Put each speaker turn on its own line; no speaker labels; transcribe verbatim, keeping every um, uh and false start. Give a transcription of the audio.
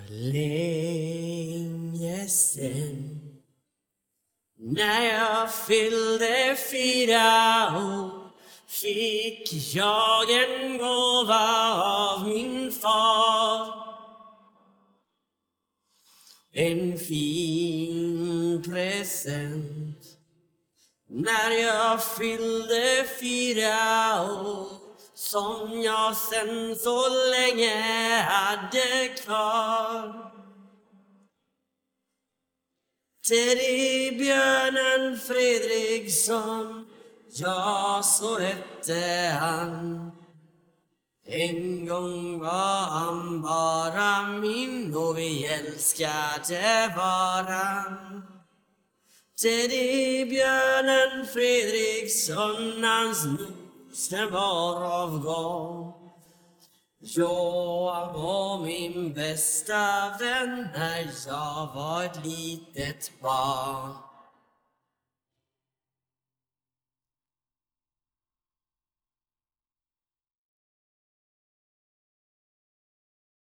länge sen, när jag fyllde fyra år, fick jag en gåva av min far. En fin present när jag fyllde fyra år, som jag sen så länge hade kvar. Teddybjörnen Fredriksson, ja, så hette han. En gång var han bara min och vi älskade varann. Teddybjörnen Fredriksson, hans nos den var av gång. Jag var min bästa vän när jag var ett litet barn.